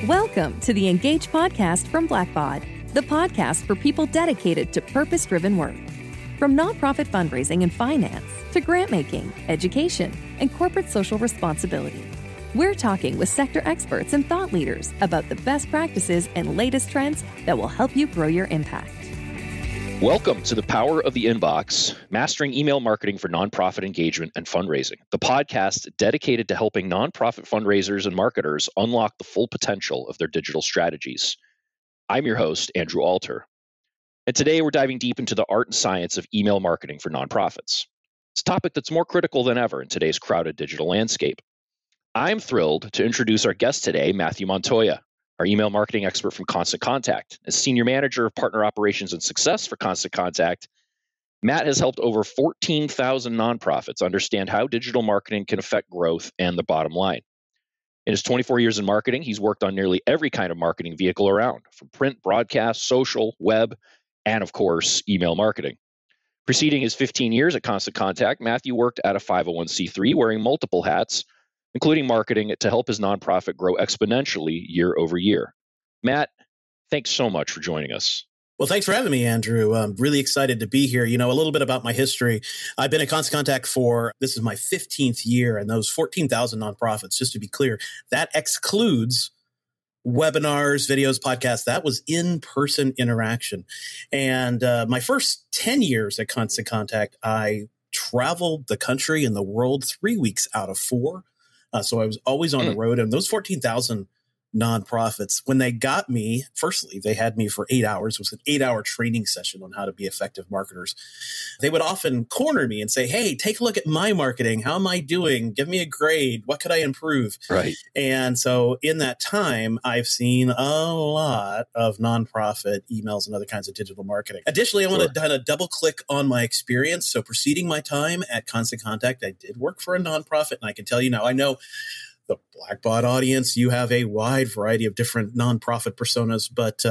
Welcome to the Engage podcast from Blackbaud, the podcast for people dedicated to purpose-driven work. From nonprofit fundraising and finance to grant making, education, and corporate social responsibility. We're talking with sector experts and thought leaders about the best practices and latest trends that will help you grow your impact. Welcome to the Power of the Inbox, Mastering Email Marketing for Nonprofit Engagement and Fundraising, the podcast dedicated to helping nonprofit fundraisers and marketers unlock the full potential of their digital strategies. I'm your host, Andrew Alter. And today we're diving deep into the art and science of email marketing for nonprofits. It's a topic that's more critical than ever in today's crowded digital landscape. I'm thrilled to introduce our guest today, Matthew Montoya, our email marketing expert from Constant Contact. As Senior Manager of Partner Operations and Success for Constant Contact, Matt has helped over 14,000 nonprofits understand how digital marketing can affect growth and the bottom line. In his 24 years in marketing, he's worked on nearly every kind of marketing vehicle around, from print, broadcast, social, web, and of course, email marketing. Preceding his 15 years at Constant Contact, Matthew worked at a 501c3 wearing multiple hats, including marketing, to help his nonprofit grow exponentially year over year. Matt, thanks so much for joining us. Well, thanks for having me, Andrew. I'm really excited to be here. You know, a little bit about my history. I've been at Constant Contact this is my 15th year, and those 14,000 nonprofits, just to be clear, that excludes webinars, videos, podcasts. That was in-person interaction. And my first 10 years at Constant Contact, I traveled the country and the world 3 weeks out of 4. So I was always on the road, and those 14,000 nonprofits, when they got me, firstly, they had me for 8 hours. It was an 8-hour training session on how to be effective marketers. They would often corner me and say, hey, take a look at my marketing. How am I doing? Give me a grade. What could I improve? Right. And so in that time, I've seen a lot of nonprofit emails and other kinds of digital marketing. Additionally, I want to kind of double click on my experience. So preceding my time at Constant Contact, I did work for a nonprofit, and I can tell you now, I know the Blackbaud audience, you have a wide variety of different nonprofit personas, but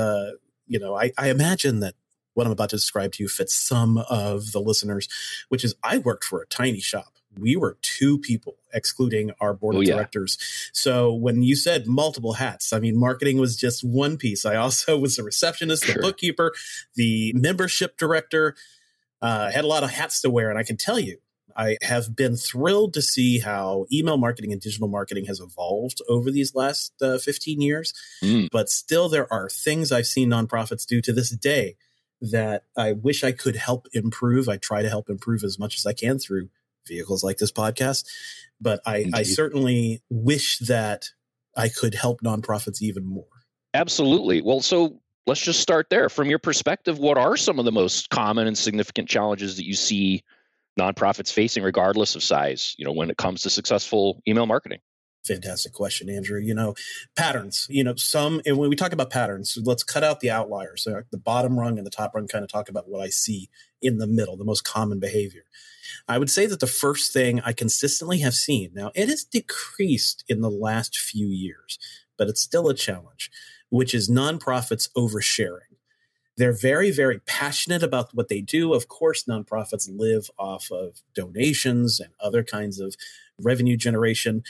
I imagine that what I'm about to describe to you fits some of the listeners, which is I worked for a tiny shop. We were 2 people, excluding our board of directors. So when you said multiple hats, I mean, marketing was just one piece. I also was the receptionist, the bookkeeper, the membership director, had a lot of hats to wear. And I can tell you, I have been thrilled to see how email marketing and digital marketing has evolved over these last 15 years. But still, there are things I've seen nonprofits do to this day that I wish I could help improve. I try to help improve as much as I can through vehicles like this podcast. But I certainly wish that I could help nonprofits even more. Absolutely. Well, so let's just start there. From your perspective, what are some of the most common and significant challenges that you see nonprofits facing, regardless of size, when it comes to successful email marketing? Fantastic question, Andrew. Patterns, and when we talk about patterns, let's cut out the outliers. So the bottom rung and the top rung kind of talk about what I see in the middle, the most common behavior. I would say that the first thing I consistently have seen, now it has decreased in the last few years, but it's still a challenge, which is nonprofits oversharing. They're very, very passionate about what they do. Of course, nonprofits live off of donations and other kinds of revenue generation.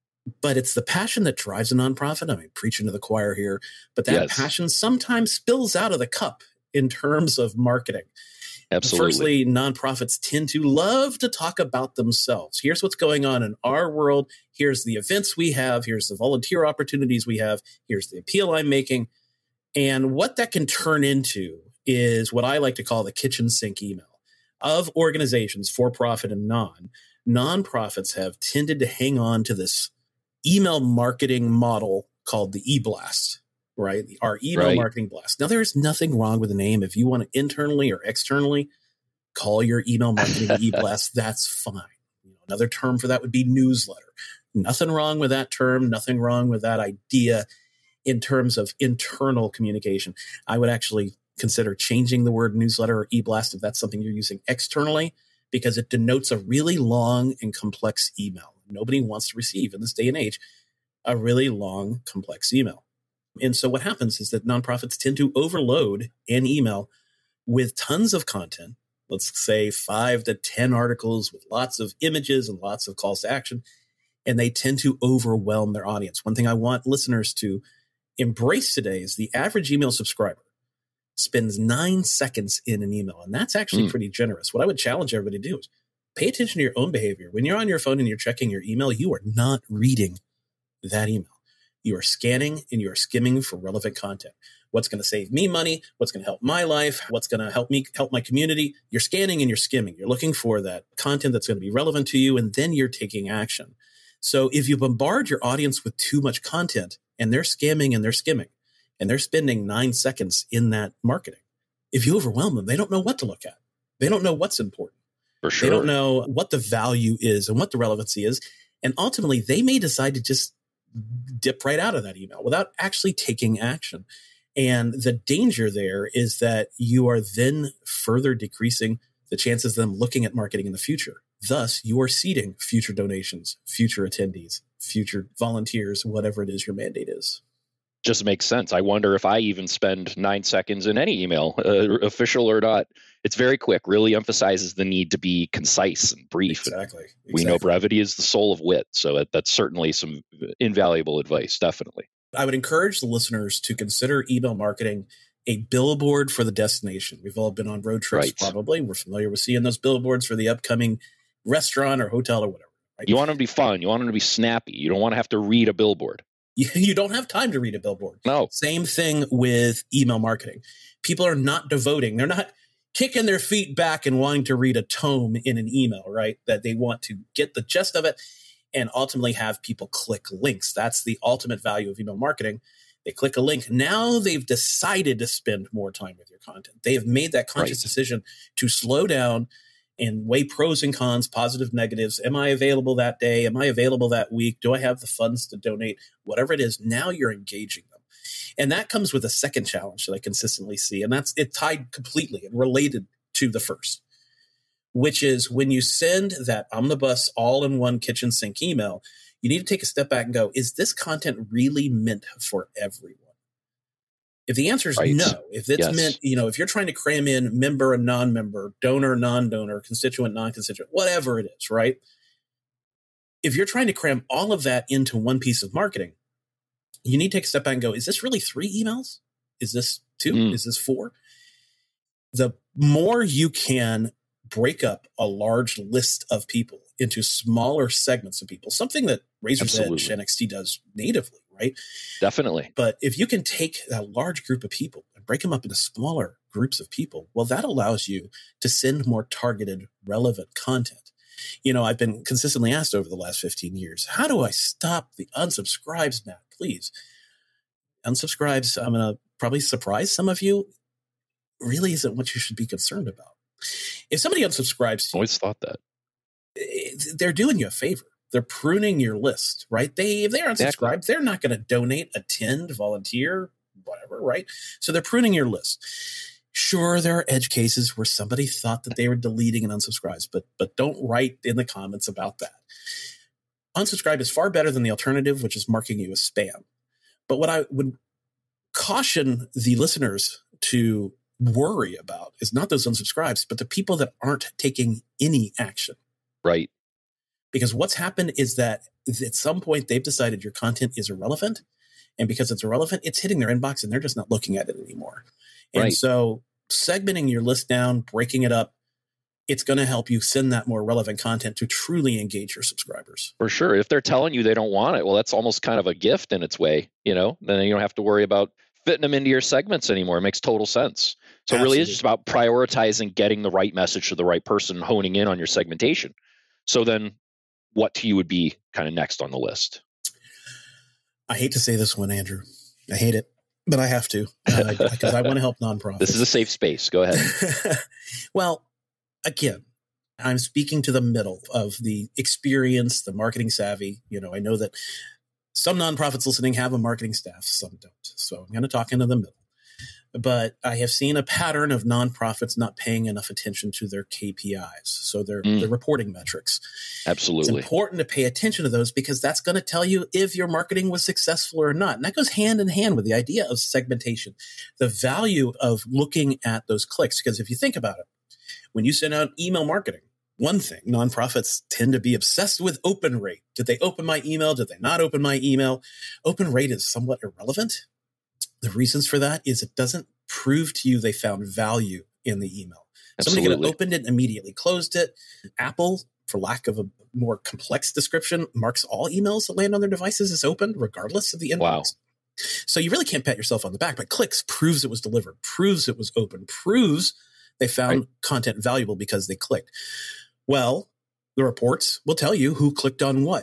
But it's the passion that drives a nonprofit. I mean, preaching to the choir here. But that passion sometimes spills out of the cup in terms of marketing. Absolutely. Firstly, nonprofits tend to love to talk about themselves. Here's what's going on in our world. Here's the events we have. Here's the volunteer opportunities we have. Here's the appeal I'm making. And what that can turn into is what I like to call the kitchen sink email of organizations, for-profit and nonprofits have tended to hang on to this email marketing model called the e-blast, right? Our email marketing blast. Now, there's nothing wrong with the name. If you want to internally or externally call your email marketing e-blast, that's fine. Another term for that would be newsletter. Nothing wrong with that term. Nothing wrong with that idea. In terms of internal communication, I would actually consider changing the word newsletter or e-blast if that's something you're using externally, because it denotes a really long and complex email. Nobody wants to receive in this day and age a really long, complex email. And so what happens is that nonprofits tend to overload an email with tons of content, let's say 5 to 10 articles with lots of images and lots of calls to action, and they tend to overwhelm their audience. One thing I want listeners to Embrace today is the average email subscriber spends 9 seconds in an email. And that's actually pretty generous. What I would challenge everybody to do is pay attention to your own behavior. When you're on your phone and you're checking your email, you are not reading that email. You are scanning and you are skimming for relevant content. What's going to save me money? What's going to help my life? What's going to help me help my community? You're scanning and you're skimming. You're looking for that content that's going to be relevant to you, and then you're taking action. So if you bombard your audience with too much content and they're scamming and they're skimming and they're spending 9 seconds in that marketing, if you overwhelm them, they don't know what to look at. They don't know what's important. For sure. They don't know what the value is and what the relevancy is. And ultimately, they may decide to just dip right out of that email without actually taking action. And the danger there is that you are then further decreasing the chances of them looking at marketing in the future. Thus, you are seeding future donations, future attendees, future volunteers, whatever it is your mandate is. Just makes sense. I wonder if I even spend 9 seconds in any email, official or not. It's very quick, really emphasizes the need to be concise and brief. Exactly. We know brevity is the soul of wit. So that's certainly some invaluable advice, definitely. I would encourage the listeners to consider email marketing a billboard for the destination. We've all been on road trips, probably. We're familiar with seeing those billboards for the upcoming restaurant or hotel or whatever. Right? You want them to be fun. You want them to be snappy. You don't want to have to read a billboard. You don't have time to read a billboard. No. Same thing with email marketing. People are not devoting. They're not kicking their feet back and wanting to read a tome in an email, right? That they want to get the gist of it and ultimately have people click links. That's the ultimate value of email marketing. They click a link. Now they've decided to spend more time with your content. They have made that conscious decision to slow down and weigh pros and cons, positive, negatives. Am I available that day? Am I available that week? Do I have the funds to donate? Whatever it is, now you're engaging them. And that comes with a second challenge that I consistently see. And that's it tied completely and related to the first, which is when you send that omnibus all-in-one kitchen sink email, you need to take a step back and go, is this content really meant for everyone? If the answer is no, if it's meant, if you're trying to cram in member and non-member, donor, non-donor, constituent, non-constituent, whatever it is, right? If you're trying to cram all of that into one piece of marketing, you need to take a step back and go, is this really 3 emails? Is this 2? Is this 4? The more you can break up a large list of people into smaller segments of people, something that Razor's Edge NXT does natively, right? Definitely. But if you can take a large group of people and break them up into smaller groups of people, well, that allows you to send more targeted, relevant content. I've been consistently asked over the last 15 years, how do I stop the unsubscribes, Matt? Please. Unsubscribes, I'm going to probably surprise some of you, really isn't what you should be concerned about. If somebody unsubscribes to you, always thought that. They're doing you a favor. They're pruning your list, right? If they're unsubscribed, they're not going to donate, attend, volunteer, whatever, right? So they're pruning your list. Sure, there are edge cases where somebody thought that they were deleting and unsubscribes, but don't write in the comments about that. Unsubscribe is far better than the alternative, which is marking you as spam. But what I would caution the listeners to worry about is not those unsubscribes, but the people that aren't taking any action. Right. Because what's happened is that at some point they've decided your content is irrelevant. And because it's irrelevant, it's hitting their inbox and they're just not looking at it anymore. And so segmenting your list down, breaking it up, it's going to help you send that more relevant content to truly engage your subscribers. For sure. If they're telling you they don't want it, well, that's almost kind of a gift in its way. Then you don't have to worry about fitting them into your segments anymore. It makes total sense. So it really is just about prioritizing, getting the right message to the right person, honing in on your segmentation. So then what to you would be kind of next on the list? I hate to say this one, Andrew. I hate it, but I have to because I want to help nonprofits. This is a safe space. Go ahead. Well, again, I'm speaking to the middle of the experience, the marketing savvy. I know that some nonprofits listening have a marketing staff, some don't. So I'm going to talk into the middle. But I have seen a pattern of nonprofits not paying enough attention to their KPIs, so their reporting metrics. Absolutely. It's important to pay attention to those because that's going to tell you if your marketing was successful or not. And that goes hand in hand with the idea of segmentation, the value of looking at those clicks. Because if you think about it, when you send out email marketing, one thing, nonprofits tend to be obsessed with open rate. Did they open my email? Did they not open my email? Open rate is somewhat irrelevant. The reasons for that is it doesn't prove to you they found value in the email. Absolutely. Somebody could have opened it and immediately closed it. Apple, for lack of a more complex description, marks all emails that land on their devices as opened, regardless of the inbox. Wow. So you really can't pat yourself on the back, but clicks proves it was delivered, proves it was open, proves they found content valuable because they clicked. Well, the reports will tell you who clicked on what,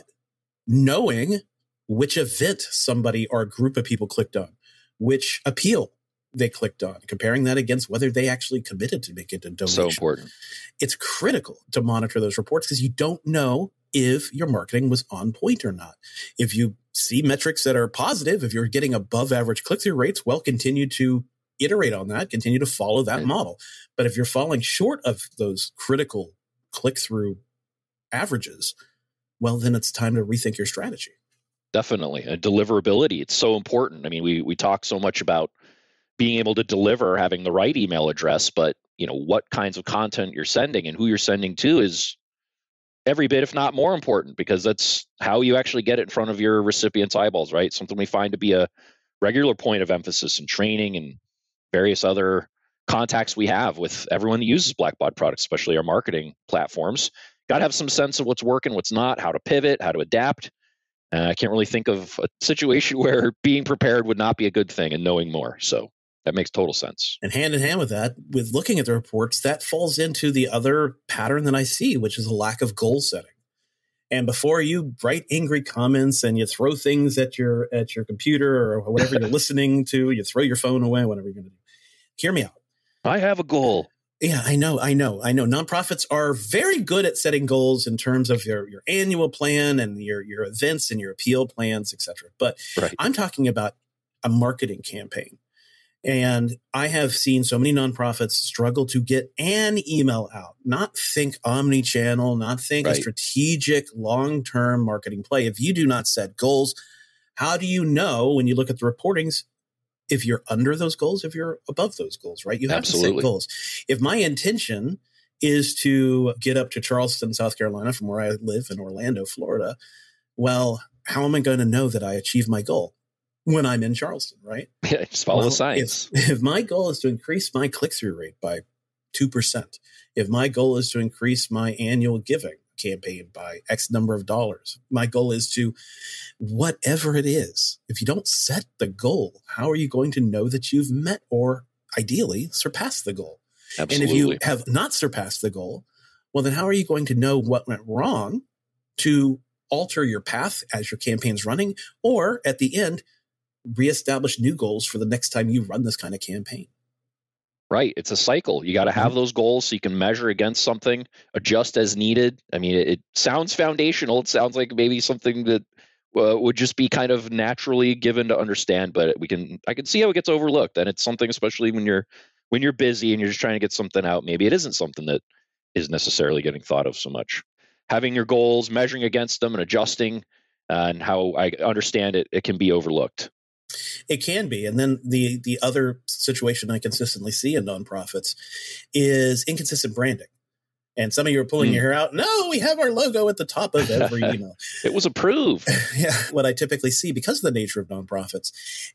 knowing which event somebody or a group of people clicked on, which appeal they clicked on, comparing that against whether they actually committed to make it a donation. So important. It's critical to monitor those reports because you don't know if your marketing was on point or not. If you see metrics that are positive, if you're getting above average click-through rates, well, continue to iterate on that, continue to follow that model. But if you're falling short of those critical click-through averages, well, then it's time to rethink your strategy. Definitely. And deliverability, it's so important. I mean, we talk so much about being able to deliver, having the right email address, but what kinds of content you're sending and who you're sending to is every bit, if not more important, because that's how you actually get it in front of your recipient's eyeballs, right? Something we find to be a regular point of emphasis in training and various other contacts we have with everyone that uses Blackbaud products, especially our marketing platforms. Got to have some sense of what's working, what's not, how to pivot, how to adapt. I can't really think of a situation where being prepared would not be a good thing and knowing more. So that makes total sense. And hand in hand with that, with looking at the reports, that falls into the other pattern that I see, which is a lack of goal setting. And before you write angry comments and you throw things at your computer or whatever you're listening to, you throw your phone away, whatever you're going to do. Hear me out. I have a goal. Yeah, I know. Nonprofits are very good at setting goals in terms of your annual plan and your events and your appeal plans, et cetera. But I'm talking about a marketing campaign. And I have seen so many nonprofits struggle to get an email out, not think omni-channel, not think a strategic long-term marketing play. If you do not set goals, how do you know when you look at the reportings if you're under those goals, if you're above those goals, right? You have to set goals. If my intention is to get up to Charleston, South Carolina, from where I live in Orlando, Florida, well, how am I going to know that I achieved my goal when I'm in Charleston, right? Yeah, just follow the science. If my goal is to increase my click-through rate by 2%, if my goal is to increase my annual giving campaign by X number of dollars, my goal is to whatever it is. If you don't set the goal, how are you going to know that you've met or ideally surpassed the goal? Absolutely. And if you have not surpassed the goal, well, then how are you going to know what went wrong to alter your path as your campaign's running, or at the end, reestablish new goals for the next time you run this kind of campaign? Right. It's a cycle. You got to have those goals so you can measure against something, adjust as needed. I mean, it sounds foundational. It sounds like maybe something that would just be kind of naturally given to understand, but I can see how it gets overlooked. And it's something, especially when you're busy and you're just trying to get something out, maybe it isn't something that is necessarily getting thought of so much. Having your goals, measuring against them and adjusting, and how I understand it can be overlooked. It can be. And then the other situation I consistently see in nonprofits is inconsistent branding. And some of you are pulling your hair out. No, we have our logo at the top of every email. It was approved. Yeah. What I typically see, because of the nature of nonprofits,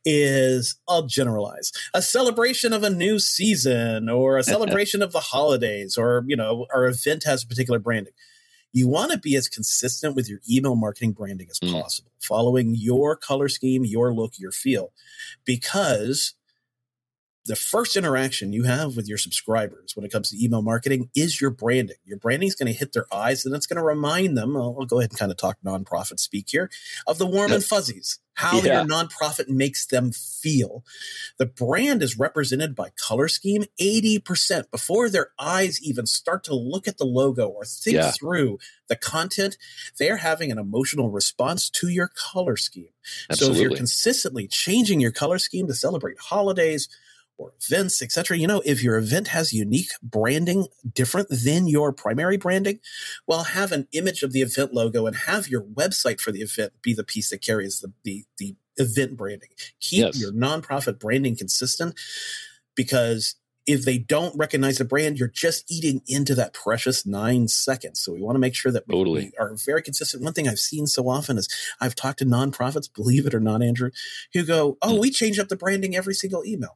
is, I'll generalize, a celebration of a new season or a celebration of the holidays, or, our event has a particular branding. You want to be as consistent with your email marketing branding as possible, following your color scheme, your look, your feel, because the first interaction you have with your subscribers when it comes to email marketing is your branding. Your branding is going to hit their eyes, and it's going to remind them, I'll go ahead and kind of talk nonprofit speak here, of the warm and fuzzies, how your nonprofit makes them feel. The brand is represented by color scheme 80%. Before their eyes even start to look at the logo or think through the content, they're having an emotional response to your color scheme. Absolutely. So if you're consistently changing your color scheme to celebrate holidays or events, etc. If your event has unique branding different than your primary branding, well, have an image of the event logo and have your website for the event be the piece that carries the event branding. Keep your nonprofit branding consistent, because If they don't recognize the brand, you're just eating into that precious 9 seconds. So we want to make sure that we are very consistent. One thing I've seen so often is I've talked to nonprofits, believe it or not, Andrew, who go, we change up the branding every single email.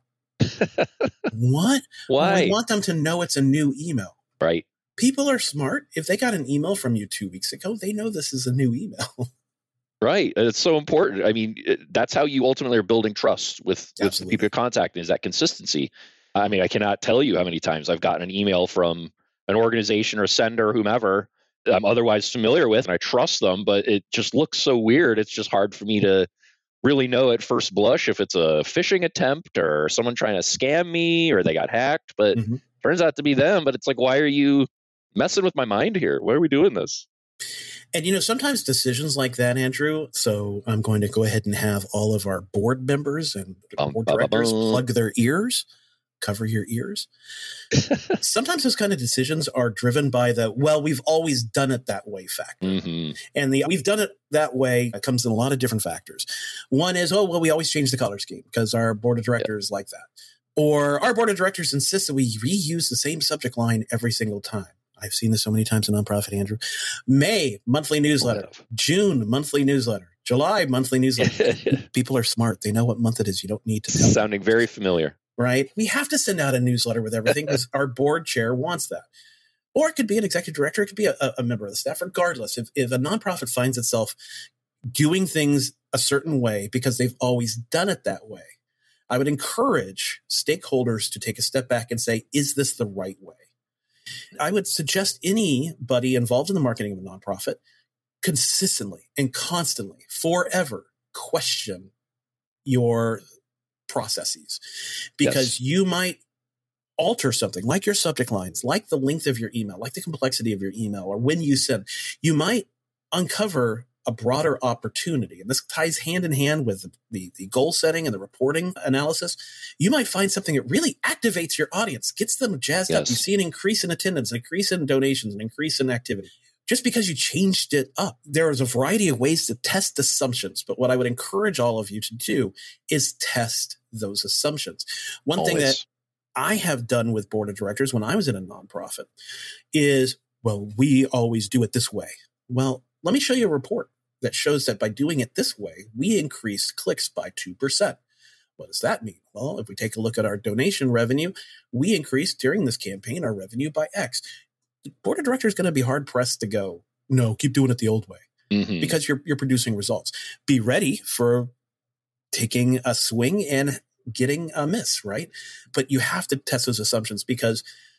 What? Why? Well, we want them to know it's a new email. Right. People are smart. If they got an email from you 2 weeks ago, they know this is a new email. Right. It's so important. I mean, that's how you ultimately are building trust with the people you're contacting, is that consistency. I mean, I cannot tell you how many times I've gotten an email from an organization or sender or whomever that I'm otherwise familiar with, and I trust them, but it just looks so weird. It's just hard for me to really know at first blush if it's a phishing attempt or someone trying to scam me or they got hacked. But turns out to be them. But it's like, why are you messing with my mind here? Why are we doing this? And, sometimes decisions like that, Andrew, so I'm going to go ahead and have all of our board members and board directors plug their ears, cover your ears. Sometimes those kind of decisions are driven by we've always done it that way factor. And we've done it that way comes in a lot of different factors. One is, we always change the color scheme because our board of directors like that. Or our board of directors insists that we reuse the same subject line every single time. I've seen this so many times in nonprofit, Andrew. May, monthly newsletter. June, monthly newsletter. July, monthly newsletter. People are smart. They know what month it is. You don't need to tell Sounding them. Very familiar. Right? We have to send out a newsletter with everything because our board chair wants that. Or it could be an executive director. It could be a member of the staff. Regardless, if a nonprofit finds itself doing things a certain way because they've always done it that way, I would encourage stakeholders to take a step back and say, is this the right way? I would suggest anybody involved in the marketing of a nonprofit consistently and constantly, forever, question your processes, because you might alter something like your subject lines, like the length of your email, like the complexity of your email, or when you send. You might uncover a broader opportunity. And this ties hand in hand with the goal setting and the reporting analysis. You might find something that really activates your audience, gets them jazzed up. You see an increase in attendance, an increase in donations, an increase in activity. Just because you changed it up, there is a variety of ways to test assumptions. But what I would encourage all of you to do is test those assumptions. One thing that I have done with board of directors when I was in a nonprofit is, we always do it this way. Well, let me show you a report that shows that by doing it this way, we increased clicks by 2%. What does that mean? Well, if we take a look at our donation revenue, we increased during this campaign our revenue by X. The board of directors is going to be hard pressed to go, no, keep doing it the old way, because you're producing results. Be ready for taking a swing and getting a miss, right? But you have to test those assumptions because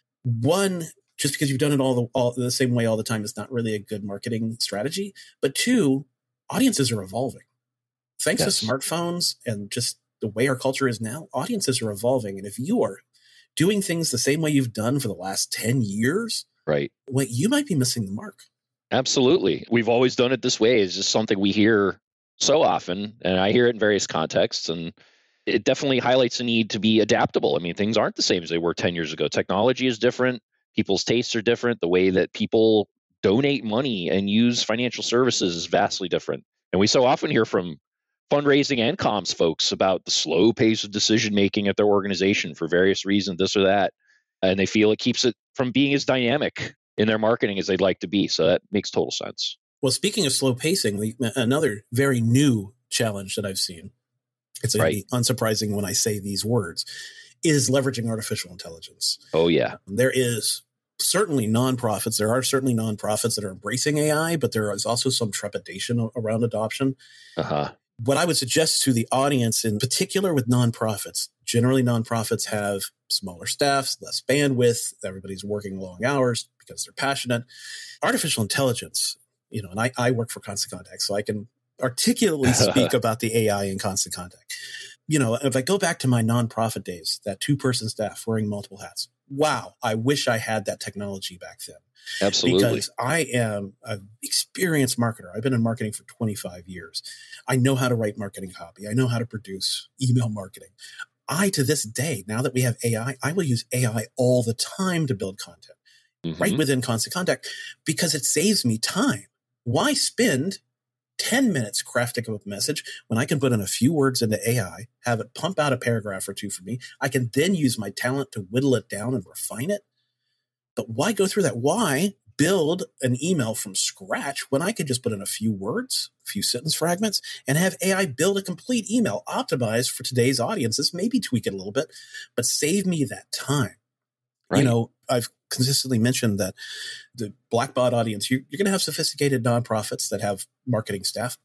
just because you've done it all the same way all the time is not really a good marketing strategy. But two, audiences are evolving. Thanks to smartphones and just the way our culture is now, audiences are evolving. And if you are doing things the same way you've done for the last 10 years, you might be missing the mark. Absolutely. We've always done it this way. It's just something we hear so often, and I hear it in various contexts, and it definitely highlights the need to be adaptable. I mean, things aren't the same as they were 10 years ago. Technology is different. People's tastes are different. The way that people donate money and use financial services is vastly different. And we so often hear from fundraising and comms folks about the slow pace of decision-making at their organization for various reasons, this or that. And they feel it keeps it from being as dynamic in their marketing as they'd like to be. So that makes total sense. Well, speaking of slow pacing, another very new challenge that I've seen, it's going to be unsurprising when I say these words, is leveraging artificial intelligence. Oh, yeah. There is certainly nonprofits. There are certainly nonprofits that are embracing AI, but there is also some trepidation around adoption. What I would suggest to the audience, in particular with nonprofits, generally nonprofits have smaller staffs, less bandwidth. Everybody's working long hours because they're passionate. Artificial intelligence, and I work for Constant Contact, so I can articulately speak about the AI in Constant Contact. If I go back to my nonprofit days, that 2-person staff wearing multiple hats, wow, I wish I had that technology back then. Absolutely. Because I am an experienced marketer. I've been in marketing for 25 years. I know how to write marketing copy. I know how to produce email marketing. To this day, now that we have AI, I will use AI all the time to build content right within Constant Contact because it saves me time. Why spend 10 minutes crafting up a message when I can put in a few words into AI, have it pump out a paragraph or two for me. I can then use my talent to whittle it down and refine it. But why go through that? Why build an email from scratch when I could just put in a few words, a few sentence fragments, and have AI build a complete email optimized for today's audiences, maybe tweak it a little bit, but save me that time. Right. You know, I've consistently mentioned that the Blackbaud audience, you're going to have sophisticated nonprofits that have marketing staff.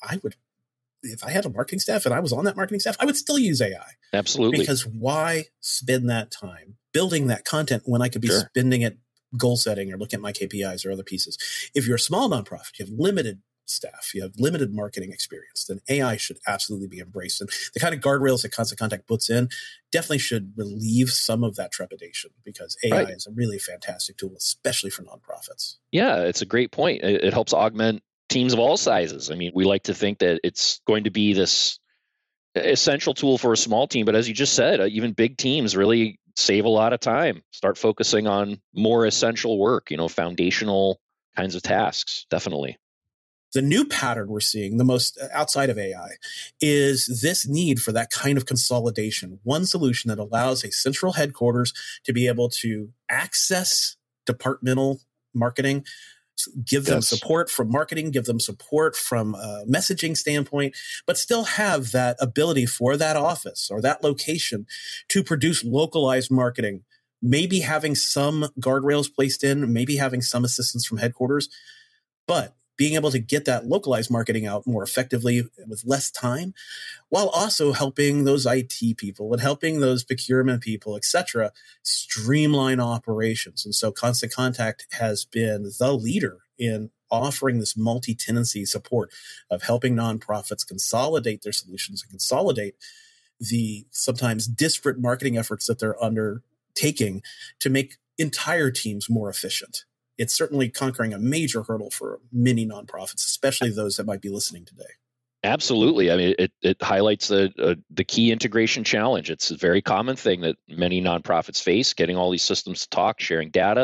If I had a marketing staff and I was on that marketing staff, I would still use AI. Absolutely. Because why spend that time building that content when I could be spending it goal setting or looking at my KPIs or other pieces? If you're a small nonprofit, you have limited staff, you have limited marketing experience, then AI should absolutely be embraced. And the kind of guardrails that Constant Contact puts in definitely should relieve some of that trepidation, because AI is a really fantastic tool, especially for nonprofits. Yeah, it's a great point. It helps augment teams of all sizes. I mean, we like to think that it's going to be this essential tool for a small team, but as you just said, even big teams really save a lot of time, start focusing on more essential work, foundational kinds of tasks. Definitely. The new pattern we're seeing, the most outside of AI, is this need for that kind of consolidation. One solution that allows a central headquarters to be able to access departmental marketing, give them support from marketing, give them support from a messaging standpoint, but still have that ability for that office or that location to produce localized marketing, maybe having some guardrails placed in, maybe having some assistance from headquarters, but being able to get that localized marketing out more effectively with less time, while also helping those IT people and helping those procurement people, et cetera, streamline operations. And so Constant Contact has been the leader in offering this multi-tenancy support of helping nonprofits consolidate their solutions and consolidate the sometimes disparate marketing efforts that they're undertaking to make entire teams more efficient. It's certainly conquering a major hurdle for many nonprofits, especially those that might be listening today. Absolutely. I mean, it highlights the key integration challenge. It's a very common thing that many nonprofits face, getting all these systems to talk, sharing data.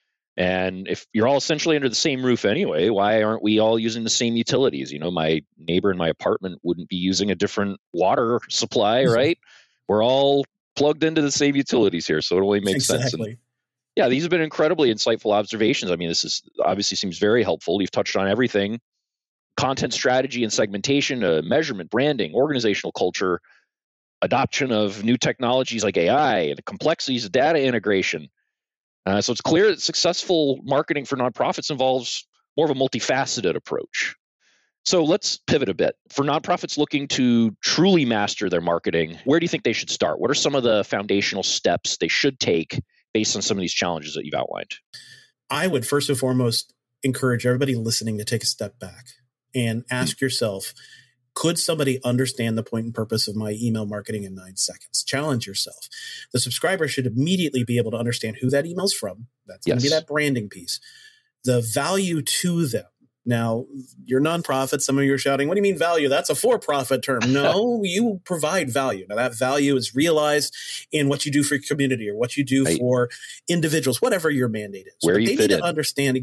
And if you're all essentially under the same roof anyway, why aren't we all using the same utilities? My neighbor in my apartment wouldn't be using a different water supply, right? We're all plugged into the same utilities here, so it only makes sense. And yeah, these have been incredibly insightful observations. I mean, this is obviously seems very helpful. You've touched on everything: content strategy and segmentation, measurement, branding, organizational culture, adoption of new technologies like AI, and the complexities of data integration. So it's clear that successful marketing for nonprofits involves more of a multifaceted approach. So let's pivot a bit. For nonprofits looking to truly master their marketing, where do you think they should start? What are some of the foundational steps they should take based on some of these challenges that you've outlined? I would first and foremost encourage everybody listening to take a step back and ask yourself, could somebody understand the point and purpose of my email marketing in 9 seconds? Challenge yourself. The subscriber should immediately be able to understand who that email's from. That's going to be that branding piece. The value to them. Now, your nonprofit, some of you are shouting, what do you mean value? That's a for-profit term. No, you provide value. Now, that value is realized in what you do for your community or what you do for individuals, whatever your mandate is. Where you fit in. Understand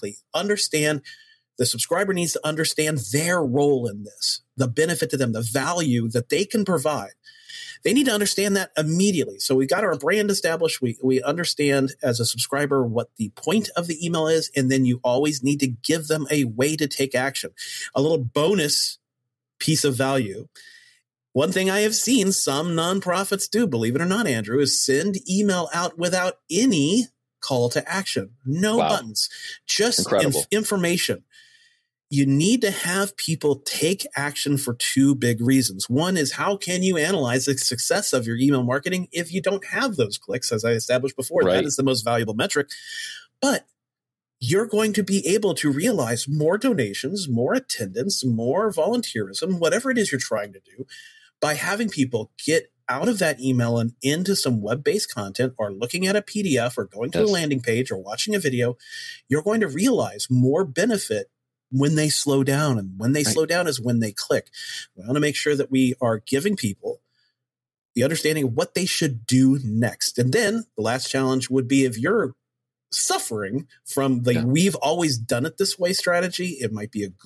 the subscriber needs to understand their role in this, the benefit to them, the value that they can provide. They need to understand that immediately. So we got our brand established. We understand as a subscriber what the point of the email is, and then you always need to give them a way to take action. A little bonus piece of value. One thing I have seen some nonprofits do, believe it or not, Andrew, is send email out without any call to action. No buttons, just information. You need to have people take action for two big reasons. One is, how can you analyze the success of your email marketing if you don't have those clicks? As I established before, that is the most valuable metric. But you're going to be able to realize more donations, more attendance, more volunteerism, whatever it is you're trying to do, by having people get out of that email and into some web-based content, or looking at a PDF, or going to a landing page, or watching a video. You're going to realize more benefit when they slow down, and when they slow down is when they click. We want to make sure that we are giving people the understanding of what they should do next. And then the last challenge would be, if you're suffering from the we've always done it this way strategy, it might be a good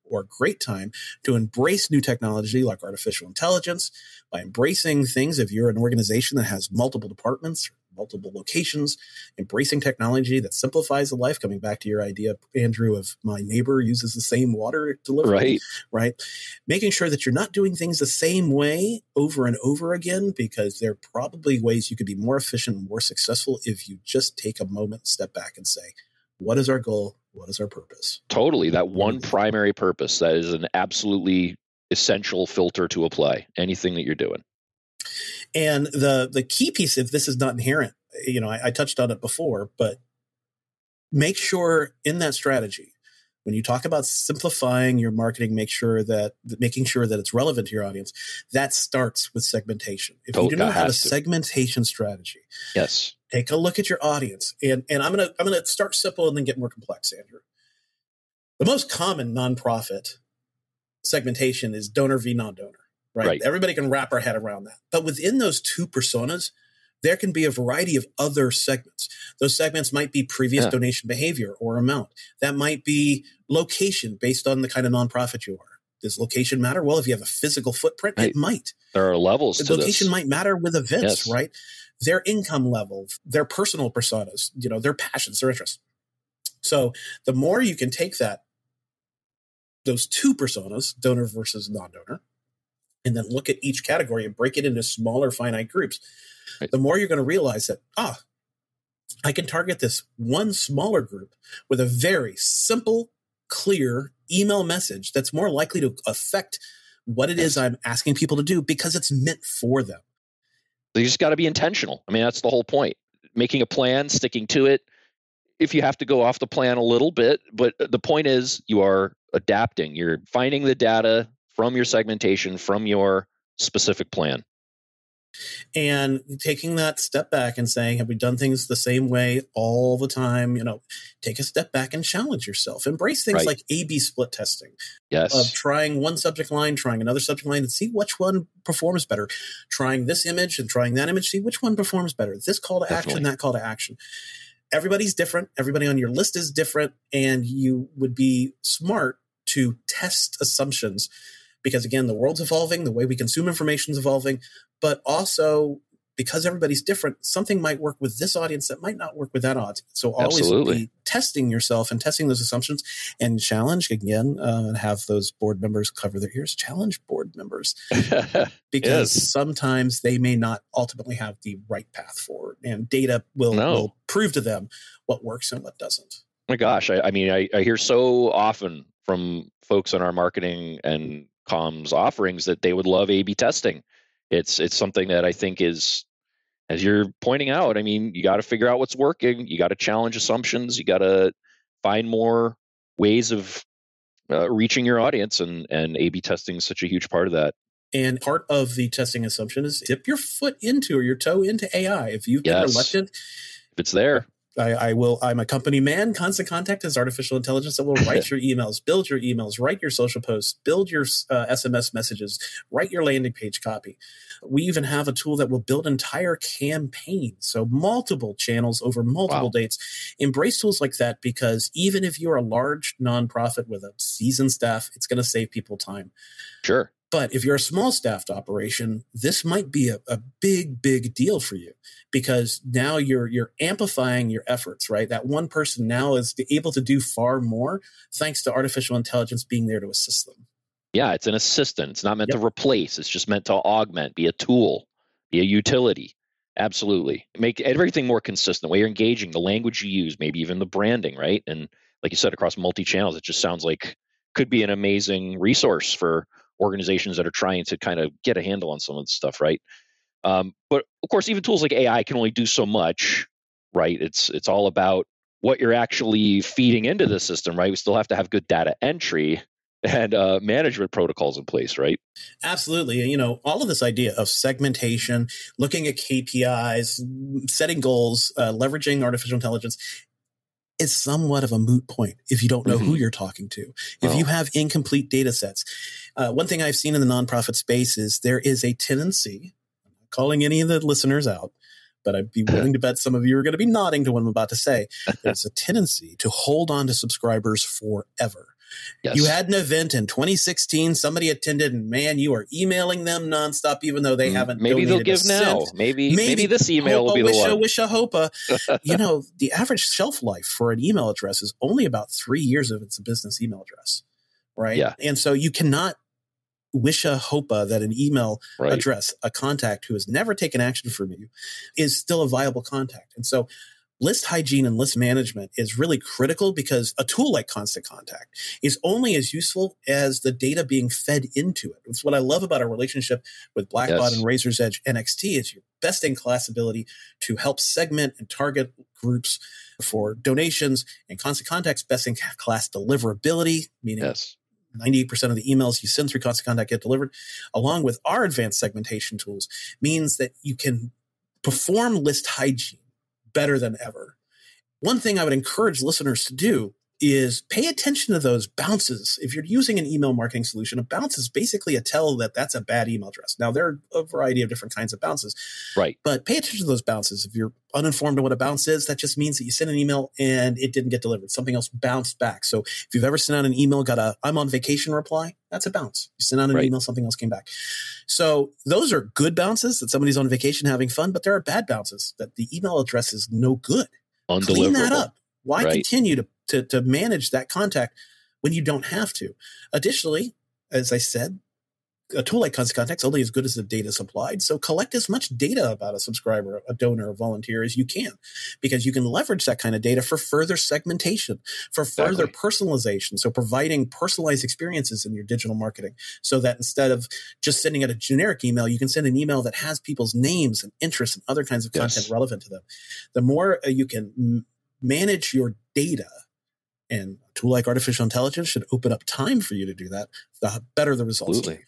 or a great time to embrace new technology like artificial intelligence, by embracing things. If you're an organization that has multiple departments, multiple locations, embracing technology that simplifies the life, coming back to your idea, Andrew, of my neighbor uses the same water delivery, right? Making sure that you're not doing things the same way over and over again, because there are probably ways you could be more efficient and more successful if you just take a moment, step back and say, what is our goal? What is our purpose? Totally. That one primary purpose, that is an absolutely essential filter to apply anything that you're doing. And the key piece, if this is not inherent, I touched on it before, but make sure in that strategy, when you talk about simplifying your marketing, making sure that it's relevant to your audience, that starts with segmentation. If you do not have a segmentation strategy, yes, take a look at your audience. And I'm gonna start simple and then get more complex, Andrew. The most common nonprofit segmentation is donor v non-donor. Right. Everybody can wrap our head around that. But within those two personas, there can be a variety of other segments. Those segments might be previous donation behavior or amount. That might be location based on the kind of nonprofit you are. Does location matter? Well, if you have a physical footprint, it might. There are levels to location this. Might matter with events, right? Their income level, their personal personas, their passions, their interests. So the more you can take those two personas, donor versus non-donor, and then look at each category and break it into smaller finite groups, the more you're going to realize that, I can target this one smaller group with a very simple, clear email message that's more likely to affect what it is I'm asking people to do because it's meant for them. You just got to be intentional. I mean, that's the whole point. Making a plan, sticking to it. If you have to go off the plan a little bit, but the point is you are adapting. You're finding the data from your segmentation, from your specific plan. And taking that step back and saying, have we done things the same way all the time? Take a step back and challenge yourself. Embrace things like A/B split testing. Yes. Of trying one subject line, trying another subject line, and see which one performs better. Trying this image and trying that image, see which one performs better. This call to action, that call to action. Everybody's different. Everybody on your list is different. And you would be smart to test assumptions. Because again, the world's evolving, the way we consume information is evolving, but also because everybody's different, something might work with this audience that might not work with that audience. So always be testing yourself and testing those assumptions and challenge again, and have those board members cover their ears, challenge board members because sometimes they may not ultimately have the right path forward, and data will prove to them what works and what doesn't. Oh my gosh. I mean, I hear so often from folks on our marketing and comms offerings that they would love A/B testing. It's something that I think is, as you're pointing out, I mean, you got to figure out what's working. You got to challenge assumptions. You got to find more ways of reaching your audience, and A/B testing is such a huge part of that. And part of the testing assumption is dip your foot into or your toe into AI. If you've been reluctant, if it's there. I'm a company man. Constant Contact is artificial intelligence that will write your emails, build your emails, write your social posts, build your SMS messages, write your landing page copy. We even have a tool that will build entire campaigns. So multiple channels over multiple dates. Embrace tools like that, because even if you're a large nonprofit with a seasoned staff, it's going to save people time. Sure. But if you're a small staffed operation, this might be a big, big deal for you, because now you're amplifying your efforts, right? That one person now is able to do far more thanks to artificial intelligence being there to assist them. Yeah, it's an assistant. It's not meant to replace. It's just meant to augment, be a tool, be a utility. Absolutely. Make everything more consistent. The way you're engaging, the language you use, maybe even the branding, right? And like you said, across multi-channels, it just sounds like could be an amazing resource for organizations that are trying to kind of get a handle on some of this stuff, right? But of course, even tools like AI can only do so much, right? It's all about what you're actually feeding into the system, right? We still have to have good data entry and management protocols in place, right? Absolutely. And, all of this idea of segmentation, looking at KPIs, setting goals, leveraging artificial intelligence is somewhat of a moot point if you don't know who you're talking to, if you have incomplete data sets. One thing I've seen in the nonprofit space is there is a tendency, I'm not calling any of the listeners out, but I'd be willing to bet some of you are going to be nodding to what I'm about to say. There's a tendency to hold on to subscribers forever. Yes. You had an event in 2016, somebody attended, and man, you are emailing them nonstop, even though they haven't Maybe they'll give now. cent. Maybe this email will be the one. Wisha, hopa. The average shelf life for an email address is only about 3 years if it's a business email address, right? Yeah. And so you cannot wisha hopa that an email address, a contact who has never taken action from you, is still a viable contact. And so list hygiene and list management is really critical because a tool like Constant Contact is only as useful as the data being fed into it. It's what I love about our relationship with Blackbaud and Razor's Edge NXT is your best in class ability to help segment and target groups for donations, and Constant Contact's best in class deliverability, meaning 98% of the emails you send through Constant Contact get delivered, along with our advanced segmentation tools, means that you can perform list hygiene better than ever. One thing I would encourage listeners to do is pay attention to those bounces. If you're using an email marketing solution, a bounce is basically a tell that that's a bad email address. Now, there are a variety of different kinds of bounces, right? But pay attention to those bounces. If you're uninformed on what a bounce is, that just means that you sent an email and it didn't get delivered. Something else bounced back. So if you've ever sent out an email, got a "I'm on vacation" reply, that's a bounce. You sent out an email, something else came back. So those are good bounces that somebody's on vacation having fun, but there are bad bounces that the email address is no good. Clean that up. Why continue to manage that contact when you don't have to? Additionally, as I said, a tool like Constant Contact is only as good as the data supplied. So collect as much data about a subscriber, a donor, a volunteer as you can, because you can leverage that kind of data for further segmentation, for further personalization. So providing personalized experiences in your digital marketing so that instead of just sending out a generic email, you can send an email that has people's names and interests and other kinds of content relevant to them. The more you can manage your data, and a tool like artificial intelligence should open up time for you to do that, the better the results. Absolutely.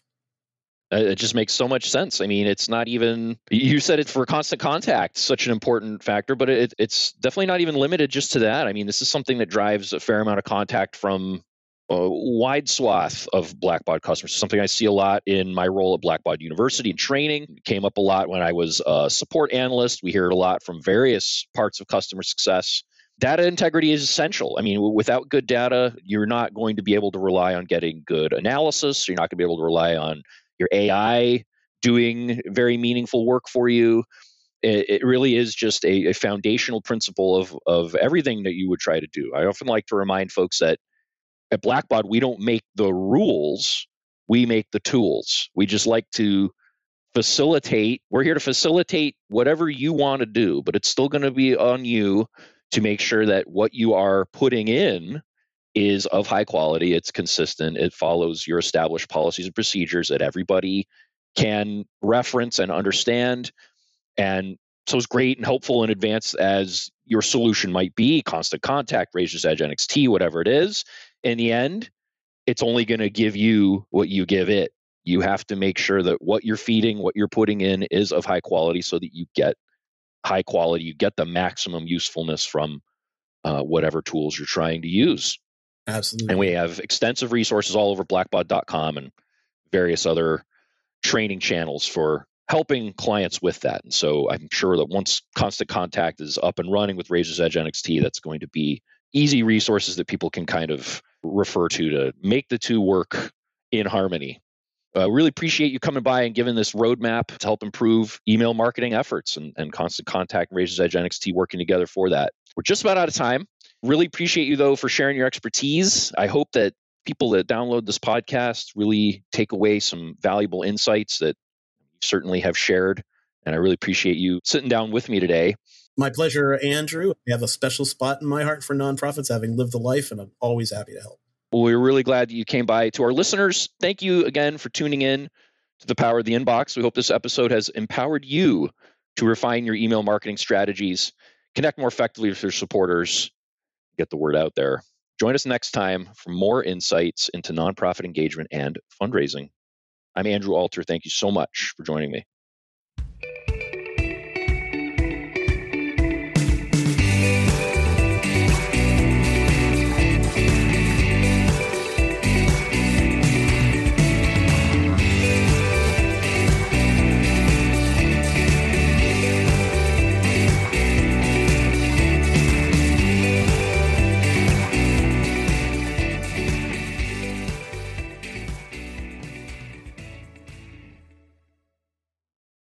It just makes so much sense. I mean, it's not even, you said it for Constant Contact, such an important factor, but it's definitely not even limited just to that. I mean, this is something that drives a fair amount of contact from a wide swath of Blackbaud customers. Something I see a lot in my role at Blackbaud University in training. It came up a lot when I was a support analyst. We hear it a lot from various parts of customer success. Data integrity is essential. I mean, without good data, you're not going to be able to rely on getting good analysis. You're not going to be able to rely on your AI doing very meaningful work for you. It really is just a foundational principle of everything that you would try to do. I often like to remind folks that at Blackbaud, we don't make the rules, we make the tools. We just like to facilitate. We're here to facilitate whatever you want to do, but it's still going to be on you to make sure that what you are putting in is of high quality, it's consistent, it follows your established policies and procedures that everybody can reference and understand. And so as great and helpful in advance as your solution might be, Constant Contact, Razor's Edge NXT, whatever it is, in the end, it's only going to give you what you give it. You have to make sure that what you're feeding, what you're putting in is of high quality so that you get high quality, you get the maximum usefulness from whatever tools you're trying to use. Absolutely. And we have extensive resources all over blackbaud.com and various other training channels for helping clients with that. And so I'm sure that once Constant Contact is up and running with Razor's Edge NXT, that's going to be easy resources that people can kind of refer to make the two work in harmony. Really appreciate you coming by and giving this roadmap to help improve email marketing efforts, and Constant Contact and Razor's Edge NXT working together for that. We're just about out of time. Really appreciate you, though, for sharing your expertise. I hope that people that download this podcast really take away some valuable insights that you certainly have shared. And I really appreciate you sitting down with me today. My pleasure, Andrew. You have a special spot in my heart for nonprofits, having lived the life, and I'm always happy to help. Well, we're really glad that you came by. To our listeners, thank you again for tuning in to The Power of the Inbox. We hope this episode has empowered you to refine your email marketing strategies, connect more effectively with your supporters, get the word out there. Join us next time for more insights into nonprofit engagement and fundraising. I'm Andrew Alter. Thank you so much for joining me.